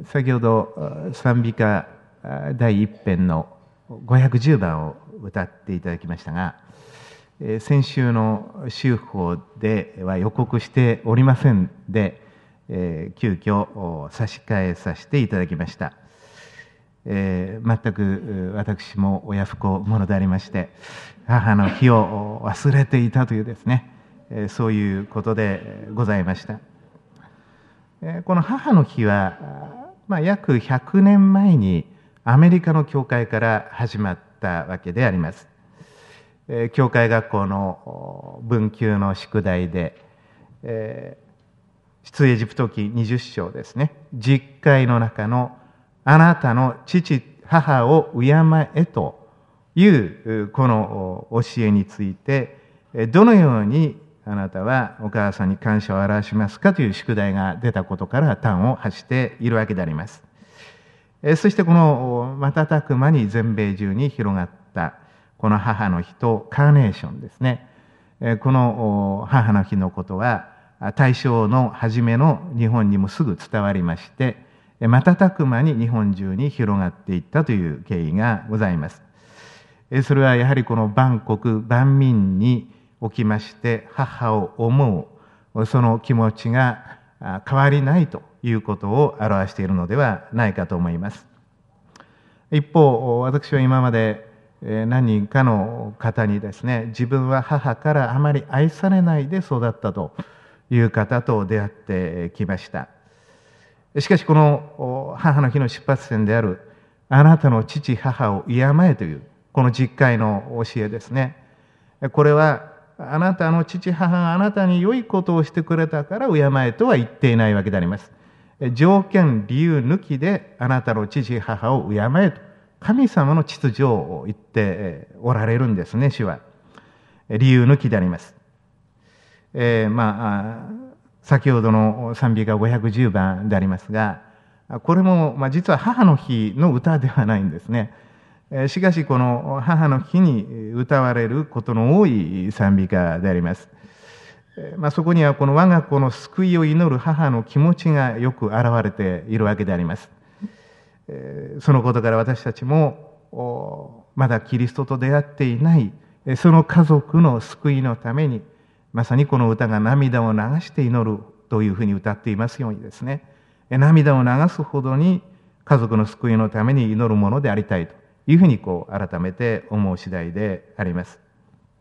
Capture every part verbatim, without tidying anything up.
先ほど賛美歌第一編のごひゃくじゅうばんを歌っていただきましたが、先週の週報では予告しておりませんで、急遽差し替えさせていただきました。えー、全く私も親不孝者でありまして、母の日を忘れていたというですね、えー、そういうことでございました。えー、この母の日は、まあ、約ひゃくねんまえにアメリカの教会から始まったわけであります。えー、教会学校の文級の宿題で、えー、出エジプト記にじゅっ章ですね、十戒の中のあなたの父、母を敬えというこの教えについて、どのようにあなたはお母さんに感謝を表しますかという宿題が出たことから端を発しているわけであります。そしてこの瞬く間に全米中に広がったこの母の日とカーネーションですね。この母の日のことは大正の初めの日本にもすぐ伝わりまして、瞬く間に日本中に広がっていったという経緯がございます。それはやはりこの万国万民におきまして母を思うその気持ちが変わりないということを表しているのではないかと思います。一方、私は今まで何人かの方にですね、自分は母からあまり愛されないで育ったという方と出会ってきました。しかしこの母の日の出発点であるあなたの父母を敬えというこの十戒の教えですね。これはあなたの父母があなたに良いことをしてくれたから敬えとは言っていないわけであります。条件理由抜きであなたの父母を敬えと神様の秩序を言っておられるんですね、主は。理由抜きであります。えー、まあ先ほどの賛美歌ごひゃくじゅうばんでありますが、これも、まあ、実は母の日の歌ではないんですね。しかしこの母の日に歌われることの多い賛美歌であります。まあ、そこにはこの我が子の救いを祈る母の気持ちがよく表れているわけであります。そのことから私たちもまだキリストと出会っていないその家族の救いのために、まさにこの歌が涙を流して祈るというふうに歌っていますようにですね、涙を流すほどに家族の救いのために祈るものでありたいというふうにこう改めて思う次第であります。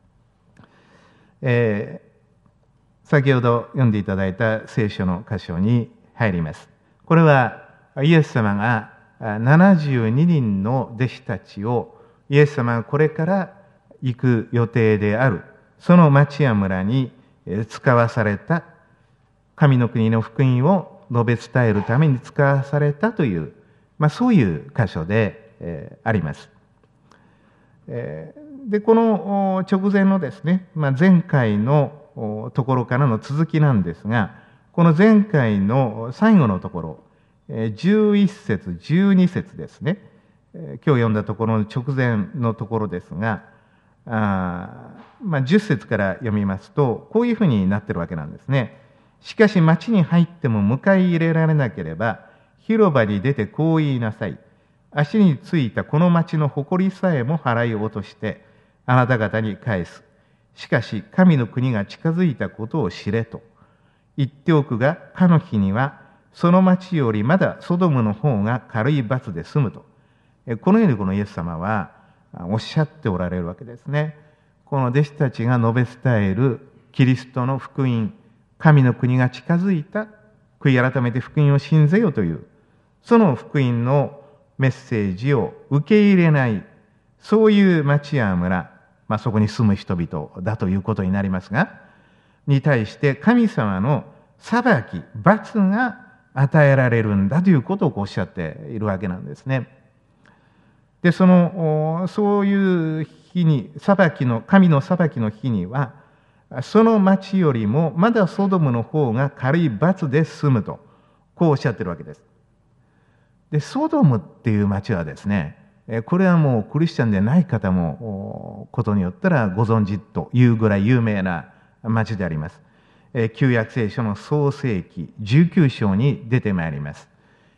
えー、先ほど読んでいただいた聖書の箇所に入ります。これはイエス様がななじゅうににんの弟子たちをイエス様がこれから行く予定であるその町や村に使わされた神の国の福音を述べ伝えるために使わされたという、まあ、そういう箇所で、えー、あります。えー、でこの直前のですね、まあ、前回のところからの続きなんですが、この前回の最後のところ、じゅういっ節じゅうに節ですね、今日読んだところの直前のところですが、あまあ、じゅっ節から読みますとこういうふうになっているわけなんですね。しかし町に入っても迎え入れられなければ広場に出てこう言いなさい。足についたこの町の誇りさえも払い落としてあなた方に返す。しかし神の国が近づいたことを知れと言っておくが、かの日にはその町よりまだソドムの方が軽い罰で済むと、このようにこのイエス様はおっしゃっておられるわけですね。この弟子たちが述べ伝えるキリストの福音、神の国が近づいた、悔い改めて福音を信ぜよという、その福音のメッセージを受け入れない、そういう町や村、まあ、そこに住む人々だということになりますが、に対して神様の裁き、罰が与えられるんだということをおっしゃっているわけなんですね。で、その、そういう日に、裁きの、神の裁きの日には、その町よりもまだソドムの方が軽い罰で済むと、こうおっしゃってるわけです。で、ソドムっていう町はですね、これはもうクリスチャンでない方も、ことによったらご存知というぐらい有名な町であります。旧約聖書の創世記じゅうきゅう章に出てまいります。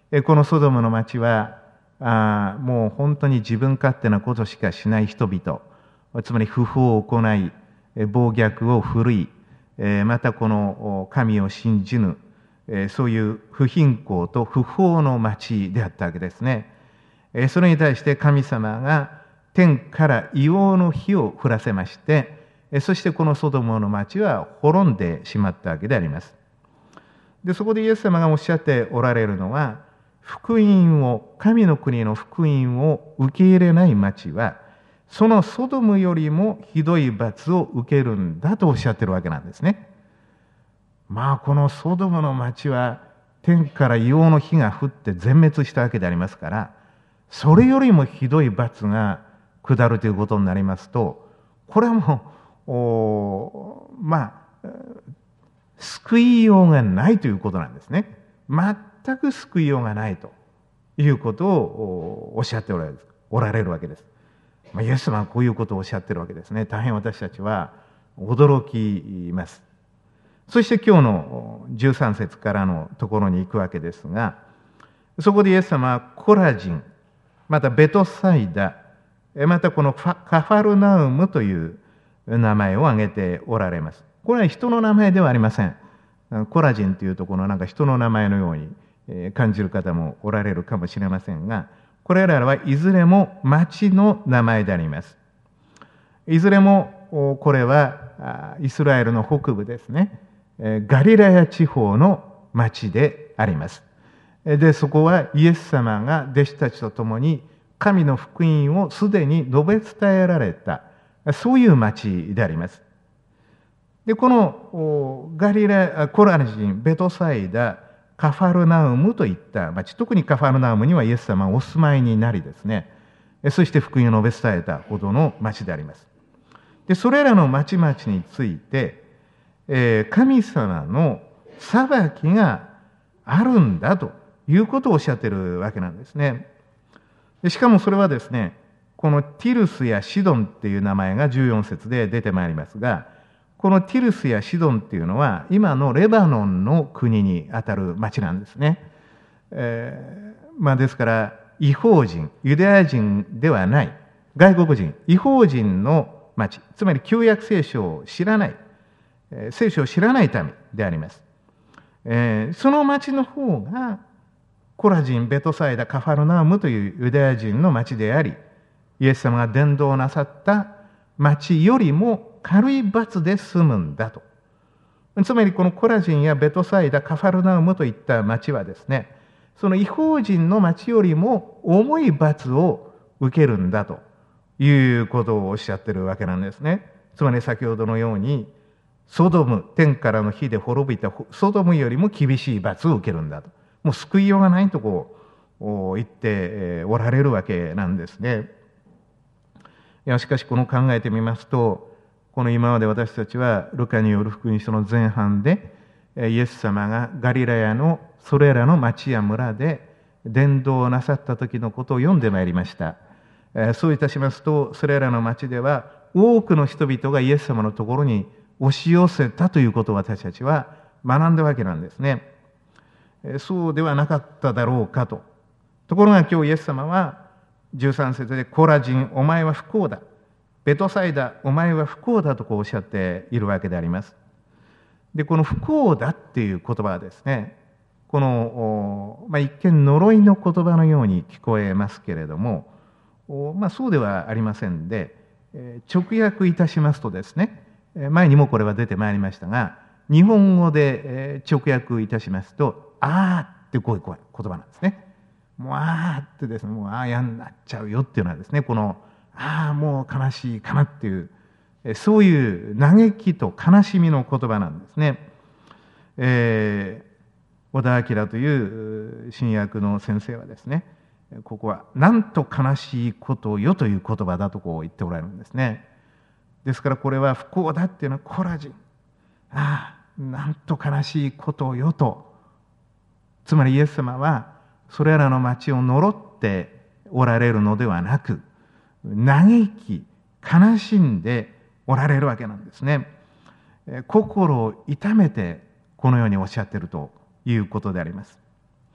このソドムの町は、あもう本当に自分勝手なことしかしない人々、つまり不法を行い、暴虐を振るい、またこの神を信じぬ、そういう不貧困と不法の町であったわけですね。それに対して神様が天から硫黄の火を降らせまして、そしてこのソドムの町は滅んでしまったわけであります。で、そこでイエス様がおっしゃっておられるのは、福音を、神の国の福音を受け入れない町は、そのソドムよりもひどい罰を受けるんだとおっしゃってるわけなんですね。まあ、このソドムの町は、天から硫黄の火が降って全滅したわけでありますから、それよりもひどい罰が下るということになりますと、これはもう、おまあ、救いようがないということなんですね。全く救いようがないということをおっしゃっておられる、おられるわけです。まあ、イエス様はこういうことをおっしゃってるわけですね。大変私たちは驚きます。そして今日のじゅうさん節からのところに行くわけですが、そこでイエス様はコラジン、またベトサイダ、またこのカファルナウムという名前を挙げておられます。これは人の名前ではありません。コラジンというところなんか人の名前のように感じる方もおられるかもしれませんが、これらはいずれも町の名前であります。いずれもこれはイスラエルの北部ですね、ガリラヤ地方の町であります。で、そこはイエス様が弟子たちと共に神の福音をすでに述べ伝えられた、そういう町であります。で、このガリラ、コラジン、ベトサイダ、カファルナウムといった町、特にカファルナウムにはイエス様がお住まいになりですね、そして福音を述べ伝えたほどの町であります。で、それらの町々について、えー、神様の裁きがあるんだということをおっしゃっているわけなんですね。でしかもそれはですね、このティルスやシドンっていう名前がじゅうよん節で出てまいりますが、このティルスやシドンっていうのは今のレバノンの国にあたる町なんですね。えー、まあですから異邦人、ユダヤ人ではない外国人、異邦人の町、つまり旧約聖書を知らない、えー、聖書を知らない民であります。えー、その町の方がコラジン、ベトサイダ、カファルナウムというユダヤ人の町であり、イエス様が伝道なさった町よりも軽い罰で済むんだと。つまりこのコラジンやベトサイダ、カファルナウムといった町はですね、その異邦人の町よりも重い罰を受けるんだということをおっしゃってるわけなんですね。つまり先ほどのように、ソドム、天からの火で滅びたソドムよりも厳しい罰を受けるんだと。もう救いようがないとこう言っておられるわけなんですね。いやしかしこの考えてみますと、この今まで私たちはルカによる福音書の前半でイエス様がガリラヤのそれらの町や村で伝道をなさった時のことを読んでまいりました。そういたしますと、それらの町では多くの人々がイエス様のところに押し寄せたということを私たちは学んだわけなんですね。そうではなかっただろうかと。ところが今日イエス様はじゅうさん節でコラジン、お前は不幸だ。ベトサイダ、お前は不幸だとこうおっしゃっているわけであります。で、この不幸だっていう言葉はですね、この、まあ、一見呪いの言葉のように聞こえますけれども、まあ、そうではありませんで、直訳いたしますとですね、前にもこれは出てまいりましたが、日本語で直訳いたしますと、あーってこういう言葉なんですね。もうあーってですね、もうあーやんなっちゃうよっていうのはですね、このああもう悲しいかなっていう、そういう嘆きと悲しみの言葉なんですね。えー、小田明という新約の先生はですね、ここはなんと悲しいことよという言葉だとこう言っておられるんですね。ですからこれは不幸だっていうのはコラジン、ああなんと悲しいことよと、つまりイエス様はそれらの町を呪っておられるのではなく、嘆き悲しんでおられるわけなんですね。心を痛めてこのようにおっしゃっているということであります。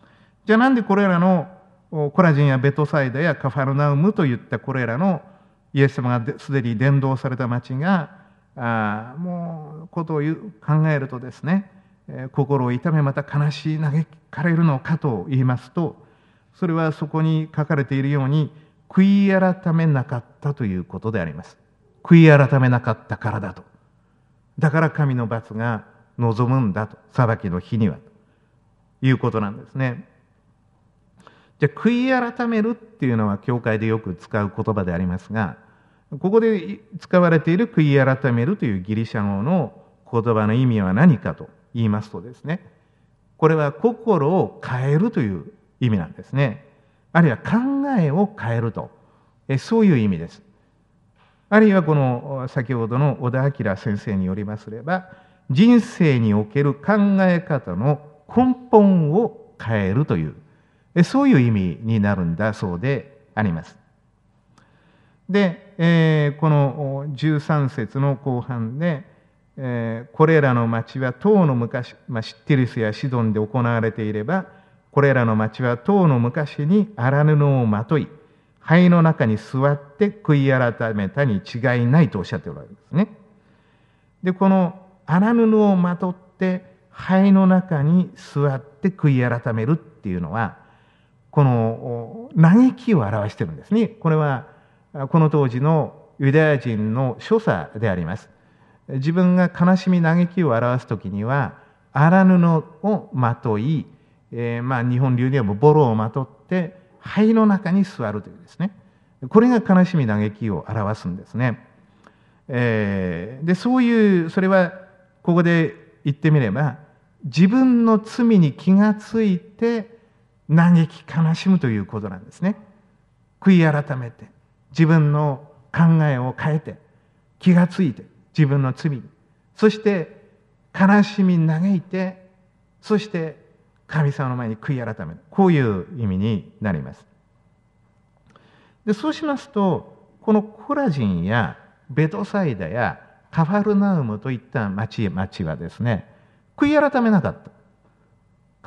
じゃあなんでこれらのコラジンやベトサイダやカファルナウムといったこれらのイエス様がすでに伝道された町が、あもうことを考えるとですね、心を痛めまた悲しい嘆かれるのかと言いますと、それはそこに書かれているように悔い改めなかったということであります。悔い改めなかったからだと。だから神の罰が望むんだと、裁きの日にはということなんですね。じゃあ悔い改めるっていうのは教会でよく使う言葉でありますが、ここで使われている悔い改めるというギリシャ語の言葉の意味は何かと言いますとですね、これは心を変えるという意味なんですね。あるいは考えを変えると、えそういう意味です。あるいはこの先ほどの小田明先生によりますれば、人生における考え方の根本を変えるという、そういう意味になるんだそうであります。で、えー、このじゅうさん節の後半で、えー、これらの町は当の昔、まあ、シッティリスやシドンで行われていれば、これらの町は当の昔に荒布をまとい、灰の中に座って悔い改めたに違いないとおっしゃっておられるんですね。で、この荒布をまとって灰の中に座って悔い改めるっていうのは、この嘆きを表しているんですね。これはこの当時のユダヤ人の所作であります。自分が悲しみ嘆きを表すときには荒布をまとい、えー、まあ日本流にはボロをまとって灰の中に座るというですね、これが悲しみ嘆きを表すんですね。えー、でそういうそれはここで言ってみれば、自分の罪に気がついて嘆き悲しむということなんですね。悔い改めて自分の考えを変えて気がついて自分の罪に、そして悲しみ嘆いて、そして神様の前に悔い改める、こういう意味になります。でそうしますと、このコラジンやベトサイダやカファルナウムといった町町はですね、悔い改めなかった、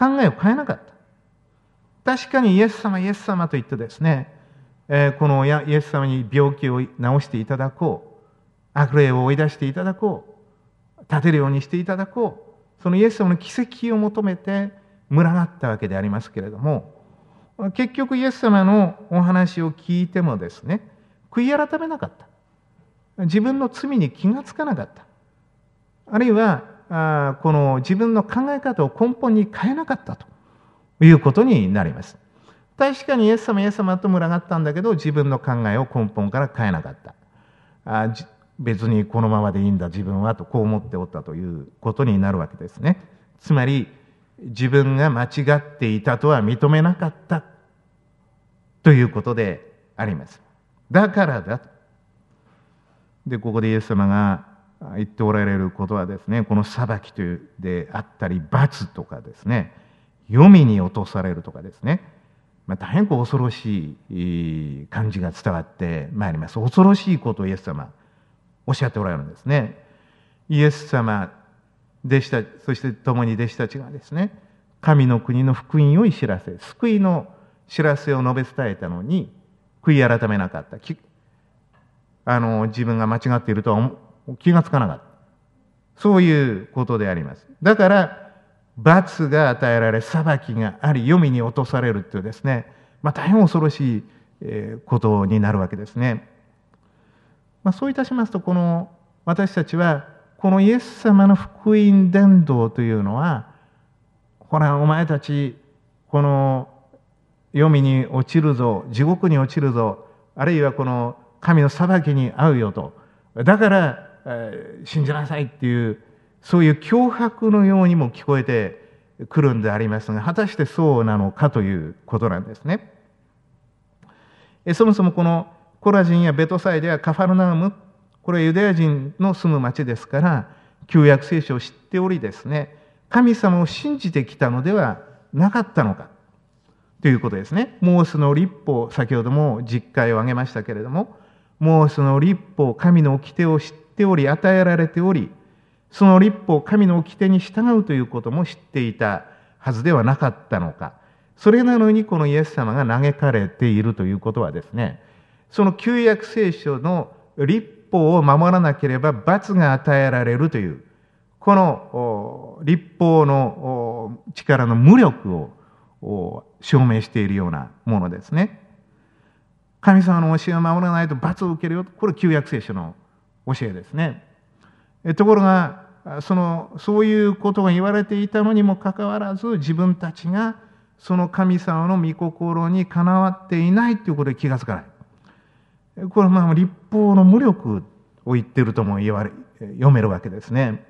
考えを変えなかった。確かにイエス様イエス様と言ってですね、えー、このイエス様に病気を治していただこう、悪霊を追い出していただこう、立てるようにしていただこう、そのイエス様の奇跡を求めて群がったわけでありますけれども、結局イエス様のお話を聞いてもですね、悔い改めなかった、自分の罪に気がつかなかった、あるいはあこの自分の考え方を根本に変えなかったということになります。確かにイエス様イエス様と群がったんだけど、自分の考えを根本から変えなかった。あ別にこのままでいいんだ自分はとこう思っておったということになるわけですね。つまり自分が間違っていたとは認めなかったということであります。だからだと。でここでイエス様が言っておられることはですね、この裁きというであったり罰とかですね、黄泉に落とされるとかですね、まあ、大変恐ろしい感じが伝わってまいります。恐ろしいことをイエス様おっしゃっておられるんですね。イエス様、弟子たち、そして共に弟子たちがですね、神の国の福音を知らせ、救いの知らせを述べ伝えたのに悔い改めなかった。あの自分が間違っているとは気がつかなかった。そういうことであります。だから罰が与えられ、裁きがあり、黄泉に落とされるというですね、まあ、大変恐ろしいことになるわけですね。まあ、そういたしますと、この私たちはこのイエス様の福音伝道というのは、ほらお前たちこの黄泉に落ちるぞ、地獄に落ちるぞ、あるいはこの神の裁きに遭うよと、だから、えー、信じなさいっていう、そういう脅迫のようにも聞こえてくるんでありますが、果たしてそうなのかということなんですね。えそもそもこのコラジンやベトサイダやカファルナウム、これはユダヤ人の住む町ですから、旧約聖書を知っておりですね、神様を信じてきたのではなかったのかということですね。モーセの律法、先ほども実会を挙げましたけれども、モーセの律法、神の掟を知っており、与えられており、その律法、神の掟に従うということも知っていたはずではなかったのか。 それなのにこのイエス様が嘆かれているということはですね、その旧約聖書の律法を守らなければ罰が与えられるという、この律法の力の無力を証明しているようなものですね。神様の教えを守らないと罰を受けるよ。これ旧約聖書の教えですね。ところが、その、そういうことが言われていたのにもかかわらず、自分たちがその神様の御心にかなわっていないということで気がつかない。これはまあ律法の無力を言っているとも言われ、読めるわけですね。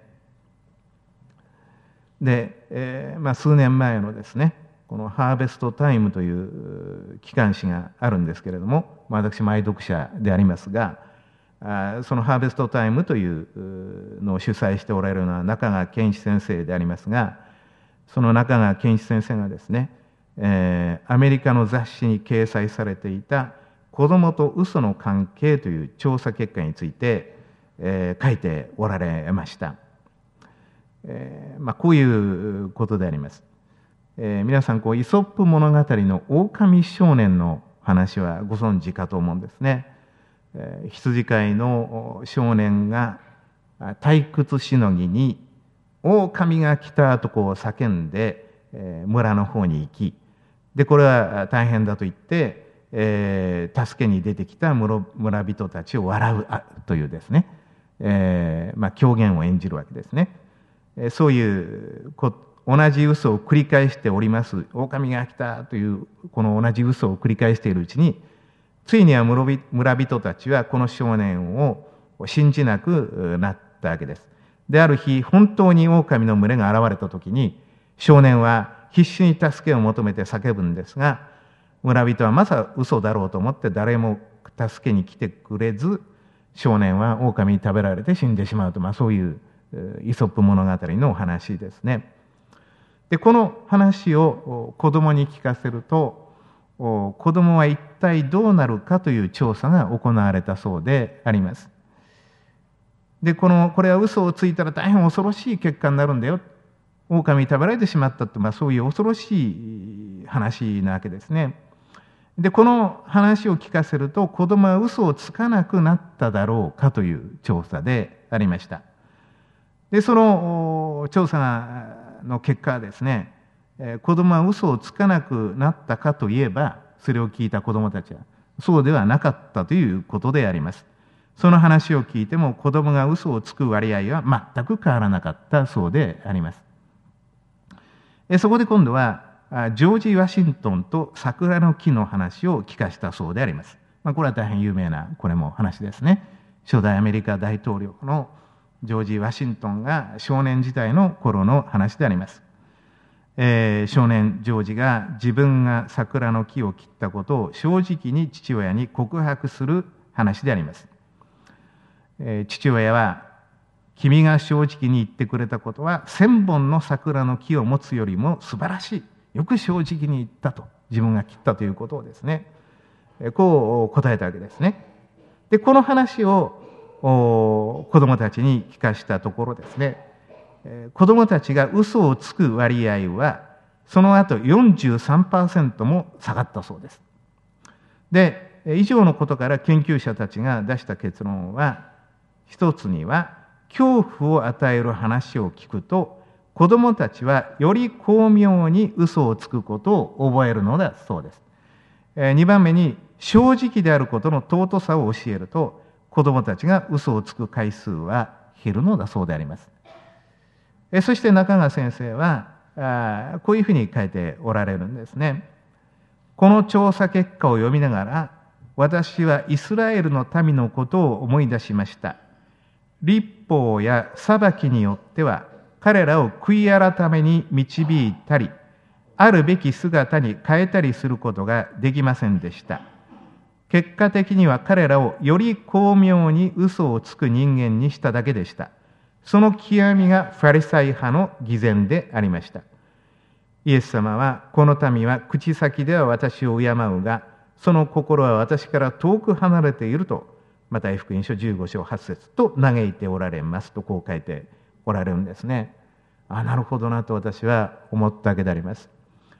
で、えーまあ、数年前のですね、このハーベストタイムという機関誌があるんですけれども、私、毎読者でありますが、あそのハーベストタイムというのを主催しておられるのは中川健一先生でありますが、その中川健一先生がですね、えー、アメリカの雑誌に掲載されていた子供と嘘の関係という調査結果について、えー、書いておられました。えーまあ、こういうことであります。えー、皆さんこうイソップ物語の狼少年の話はご存知かと思うんですね。えー、羊飼いの少年が退屈しのぎに狼が来たとこう叫んで、えー、村の方に行き、でこれは大変だと言って、えー、助けに出てきた 村, 村人たちを笑うというですね、えーまあ、狂言を演じるわけですね。そういうこ同じ嘘を繰り返しております。狼が来たというこの同じ嘘を繰り返しているうちに、ついには村人たちはこの少年を信じなくなったわけです。で、ある日、本当に狼の群れが現れたときに、少年は必死に助けを求めて叫ぶんですが、村人はまさ嘘だろうと思って誰も助けに来てくれず、少年は狼に食べられて死んでしまうと、まあそういうイソップ物語の話ですね。で、この話を子供に聞かせると、子供は一体どうなるかという調査が行われたそうであります。で、この、これは嘘をついたら大変恐ろしい結果になるんだよ。狼に食べられてしまったって、まあそういう恐ろしい話なわけですね。で、この話を聞かせると、子供は嘘をつかなくなっただろうかという調査でありました。で、その調査の結果はですね、子供は嘘をつかなくなったかといえば、それを聞いた子供たちはそうではなかったということであります。その話を聞いても子供が嘘をつく割合は全く変わらなかったそうであります。そこで今度はジョージ・ワシントンと桜の木の話を聞かしたそうであります。まあ、これは大変有名なこれも話ですね。初代アメリカ大統領のジョージ・ワシントンが少年時代の頃の話であります。えー、少年ジョージが自分が桜の木を切ったことを正直に父親に告白する話であります。えー、父親は、君が正直に言ってくれたことは千本の桜の木を持つよりも素晴らしい。よく正直に言ったと。自分が切ったということをですね、こう答えたわけですね。で、この話を子供たちに聞かしたところですね、子供たちが嘘をつく割合はその後 よんじゅうさんパーセント も下がったそうです。で、以上のことから研究者たちが出した結論は、一つには恐怖を与える話を聞くと子供たちはより巧妙に嘘をつくことを覚えるのだそうです。にばんめに正直であることの尊さを教えると子供たちが嘘をつく回数は減るのだそうであります。そして中川先生はあこういうふうに書いておられるんですね。この調査結果を読みながら私はイスラエルの民のことを思い出しました。律法や裁きによっては彼らを悔い改めに導いたり、あるべき姿に変えたりすることができませんでした。結果的には彼らをより巧妙に嘘をつく人間にしただけでした。その極みがファリサイ派の偽善でありました。イエス様は、この民は口先では私を敬うが、その心は私から遠く離れていると、マタイ福音書じゅうご章はち節と嘆いておられますと、こう書いておられるんですね。あ、なるほどなと私は思ったわけであります。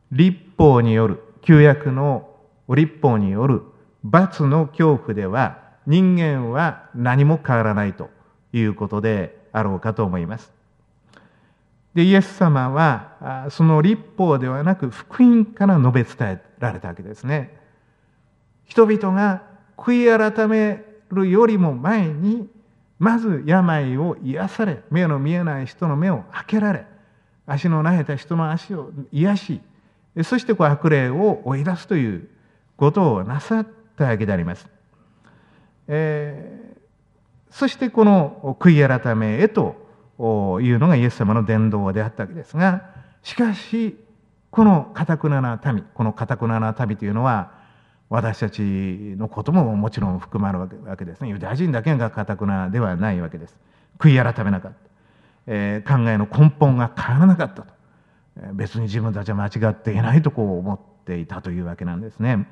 律法による、旧約の律法による罰の恐怖では人間は何も変わらないということであろうかと思います。で、イエス様はその律法ではなく福音から述べ伝えられたわけですね。人々が悔い改めるよりも前に、まず病を癒され、目の見えない人の目を開けられ、足のなえた人の足を癒し、そしてこう悪霊を追い出すということをなさったわけであります。えー、そしてこの悔い改めへというのがイエス様の伝道であったわけですが、しかしこの堅くなな民、この堅くなな民というのは私たちのことももちろん含まれるわけですね。ユダヤ人だけが堅くなではないわけです。悔い改めなかった、えー、考えの根本が変わらなかったと、えー、別に自分たちは間違っていないとこう思っていたというわけなんですね。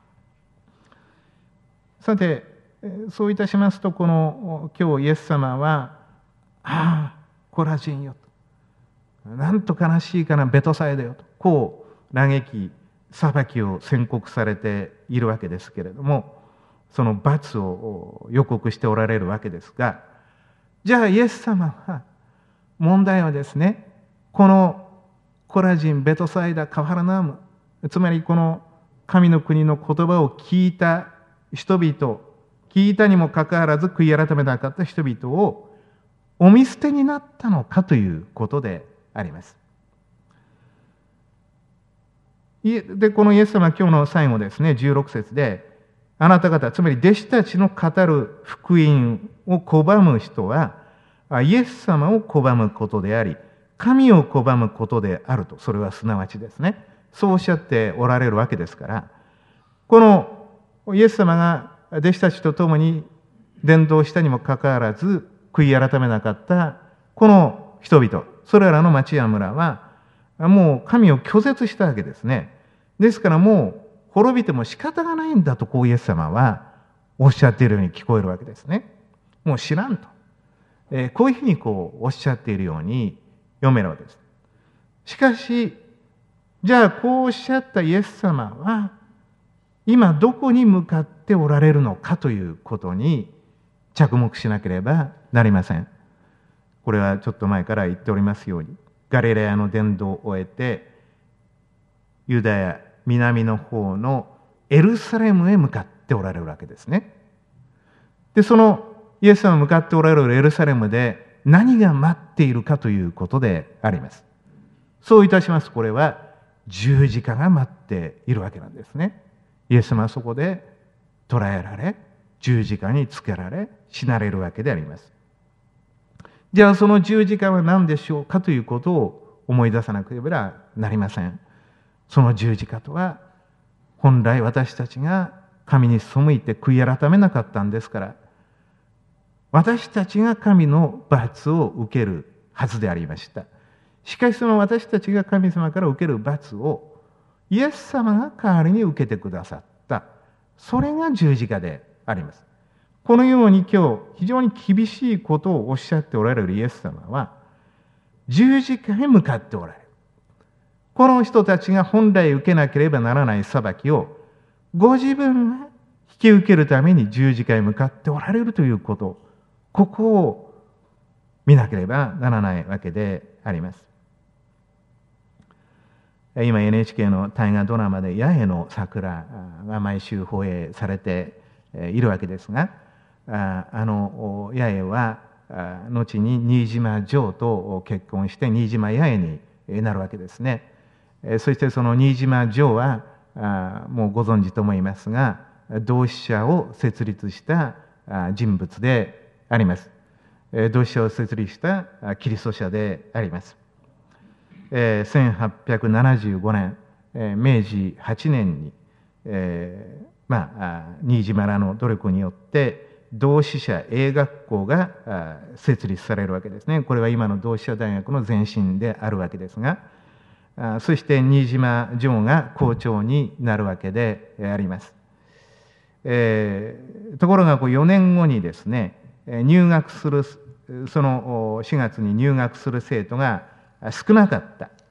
さて、そういたしますと、この今日イエス様は、ああコラジンよと、なんと悲しいかなベトサイダよと、こう嘆き裁きを宣告されているわけですけれども、その罰を予告しておられるわけですが、じゃあイエス様は、問題はですね、このコラジン、ベトサイダ、カファラナーム、つまりこの神の国の言葉を聞いた人々、聞いたにもかかわらず悔い改めなかった人々をお見捨てになったのかということであります。で、このイエス様は今日の最後ですね、じゅうろく節で、あなた方、つまり弟子たちの語る福音を拒む人は、イエス様を拒むことであり、神を拒むことであると、それはすなわちですね、そうおっしゃっておられるわけですから、このイエス様が弟子たちと共に伝道したにもかかわらず、悔い改めなかったこの人々、それらの町や村は、もう神を拒絶したわけですね。ですからもう滅びても仕方がないんだと、こうイエス様はおっしゃっているように聞こえるわけですね。もう知らんと、えー、こういうふうにこうおっしゃっているように読めるわけです。しかし、じゃあこうおっしゃったイエス様は今どこに向かっておられるのかということに着目しなければなりません。これはちょっと前から言っておりますように、ガリレアの伝道を終えて、ユダヤ南の方のエルサレムへ向かっておられるわけですね。で、そのイエス様が向かっておられるエルサレムで何が待っているかということであります。そういたします。これは十字架が待っているわけなんですね。イエス様はそこで捕らえられ、十字架につけられ、死なれるわけであります。じゃあその十字架は何でしょうかということを思い出さなければなりません。その十字架とは、本来私たちが神に背いて悔い改めなかったんですから、私たちが神の罰を受けるはずでありました。しかしその私たちが神様から受ける罰をイエス様が代わりに受けてくださった。それが十字架であります。このように今日非常に厳しいことをおっしゃっておられるイエス様は十字架へ向かっておられる。この人たちが本来受けなければならない裁きをご自分が引き受けるために十字架へ向かっておられるということ、ここを見なければならないわけであります。今 エヌエイチケー の大河ドラマで八重の桜が毎週放映されているわけですが、あの八重は後に新島嬢と結婚して新島八重になるわけですね。そしてその新島嬢はもうご存知と思いますが、同志社を設立した人物であります。同志社を設立したキリスト者であります。せんはっぴゃくななじゅうごねん、明治はちねんに、えー、まあ新島らの努力によって同志社英学校が設立されるわけですね。これは今の同志社大学の前身であるわけですが、そして新島嬢が校長になるわけであります。えー、ところがこうよねんごにですね、入学するそのしがつに入学する生徒が少なかった。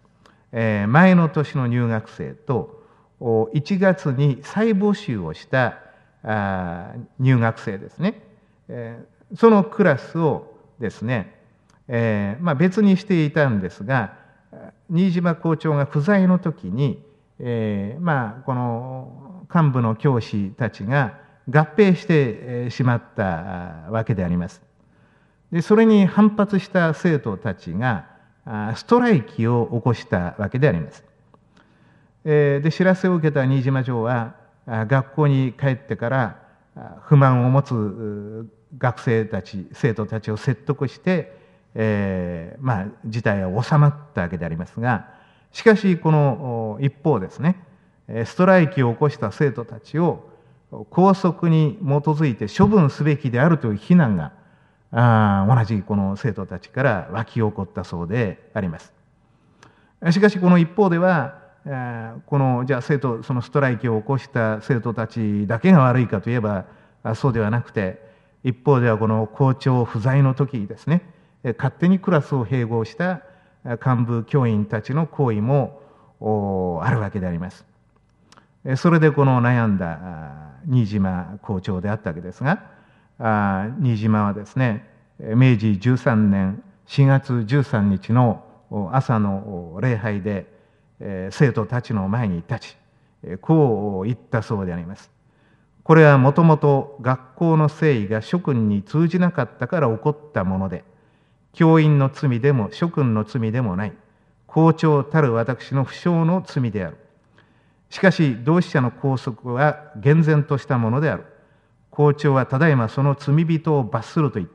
えー、前の年の入学生といちがつに再募集をしたあ入学生ですね、えー、そのクラスをですね、えーまあ、別にしていたんですが、新島校長が不在の時に、えー、まあこの幹部の教師たちが合併してしまったわけであります。でそれに反発した生徒たちがストライキを起こしたわけであります。で知らせを受けた新島城は学校に帰ってから不満を持つ学生たち生徒たちを説得して、えー、まあ事態は収まったわけでありますが、しかしこの一方ですね、ストライキを起こした生徒たちを校則に基づいて処分すべきであるという非難があ同じこの生徒たちから湧き起こったそうであります。しかしこの一方ではこのじゃあ生徒そのストライキを起こした生徒たちだけが悪いかといえばそうではなくて、一方ではこの校長不在の時ですね、勝手にクラスを併合した幹部教員たちの行為もあるわけであります。それでこの悩んだ新島校長であったわけですが、新島はですね、めいじじゅうさんねんしがつじゅうさんにちの朝の礼拝で生徒たちの前に立ち、こう言ったそうであります。これはもともと学校の誠意が諸君に通じなかったから起こったもので、教員の罪でも諸君の罪でもない、校長たる私の不祥の罪である。しかし同志社の校則は厳然としたものである。校長はただいまその罪人を罰すると言って、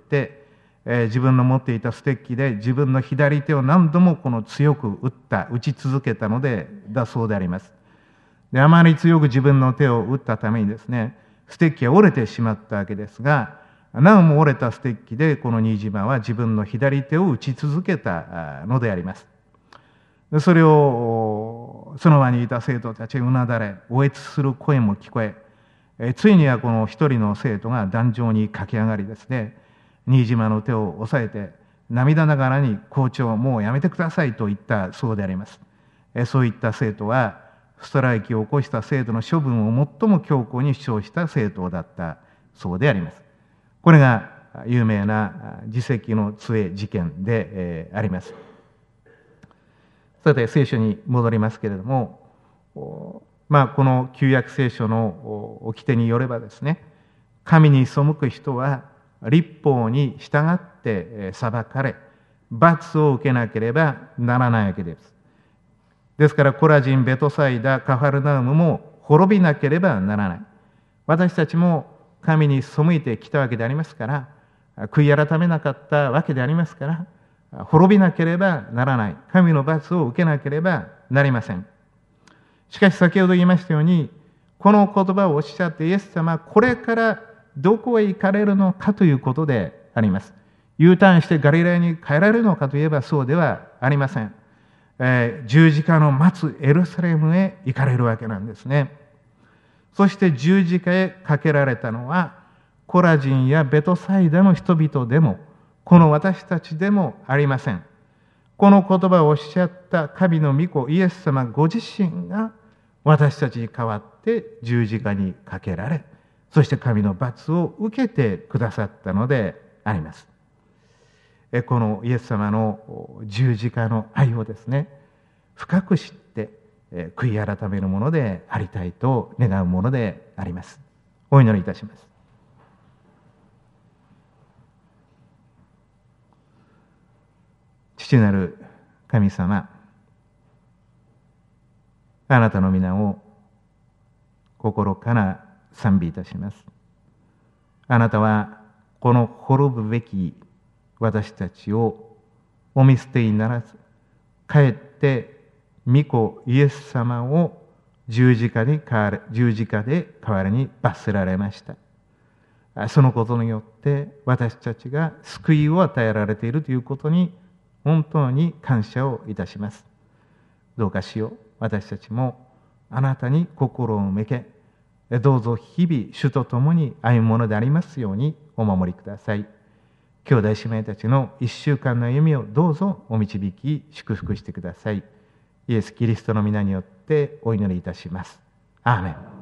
えー、自分の持っていたステッキで自分の左手を何度もこの強く打った打ち続けたのでだそうであります。であまり強く自分の手を打ったためにですね、ステッキは折れてしまったわけですが、なおも折れたステッキでこの新島は自分の左手を打ち続けたのであります。それをその場にいた生徒たちがうなだれ、おえつする声も聞こえ、えついにはこの一人の生徒が壇上に駆け上がりですね、新島の手を押さえて涙ながらに校長もうやめてくださいと言ったそうであります。えそういった生徒はストライキを起こした生徒の処分を最も強硬に主張した生徒だったそうであります。これが有名な自責の杖事件で、えー、あります。さて聖書に戻りますけれども、まあ、この旧約聖書の掟によればですね、神に背く人は律法に従って裁かれ、罰を受けなければならないわけです。ですからコラジン、ベトサイダ、カファルナウムも滅びなければならない。私たちも神に背いてきたわけでありますから、悔い改めなかったわけでありますから、滅びなければならない。神の罰を受けなければなりません。しかし先ほど言いましたように、この言葉をおっしゃってイエス様はこれからどこへ行かれるのかということであります。U ターンしてガリラヤに帰られるのかといえばそうではありません。えー、十字架の待つエルサレムへ行かれるわけなんですね。そして十字架へかけられたのはコラジンやベトサイダの人々でもこの私たちでもありません。この言葉をおっしゃった神の御子イエス様ご自身が私たちに代わって十字架にかけられ、そして神の罰を受けてくださったのであります。このイエス様の十字架の愛をですね、深く知って悔い改めるものでありたいと願うものであります。お祈りいたします。父なる神様、あなたの皆を心から賛美いたします。あなたはこの滅ぶべき私たちをお見捨てにならず、かえって御子イエス様を十字架に代われ、十字架で代わりに罰せられました。そのことによって私たちが救いを与えられているということに本当に感謝をいたします。どうかしよう、私たちもあなたに心を向け、どうぞ日々主と共に歩むものでありますようにお守りください。兄弟姉妹たちの一週間の歩みをどうぞお導き祝福してください。 イエス・キリストの皆によってお祈りいたします。アーメン。